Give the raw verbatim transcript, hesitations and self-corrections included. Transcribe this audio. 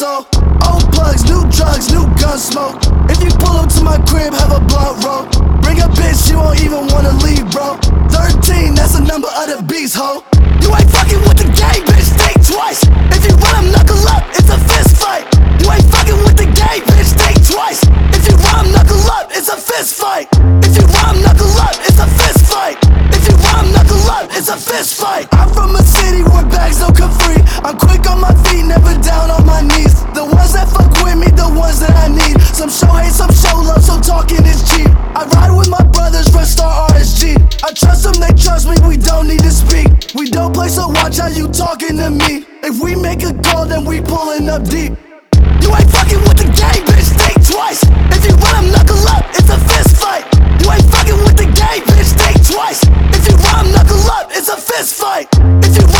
so. Old plugs, new drugs, new gun smoke. If you pull up to my crib, have a blunt roll. Bring a bitch, you won't even wanna leave, bro. Thirteen, that's the number of the beast, ho. You ain't fucking with the gang, bitch, think twice. If you run 'em, knuckle up, it's a fist fight. You ain't fucking with the gang, bitch, think twice. If you run 'em, knuckle up, it's a fist fight. If you run 'em, knuckle up, it's a fist fight. If you run 'em, knuckle up, it's a fist fight. I'm from a city where bags don't come free. I'm quick on my feet, never down on my knees. The ones that fuck with me, the ones that I need. Some show hate, some show love, so talking is cheap. I ride with my brothers, Red Star R S G. I trust them, they trust me, we don't need to speak. We don't play, so watch how you talking to me. If we make a call, then we pulling up deep. You ain't fucking with the gang, bitch, think twice. If you run 'em, knuckle up, it's a fist fight. You ain't fucking with the gang, bitch, think twice. If you run 'em, knuckle up, it's a fist fight. If you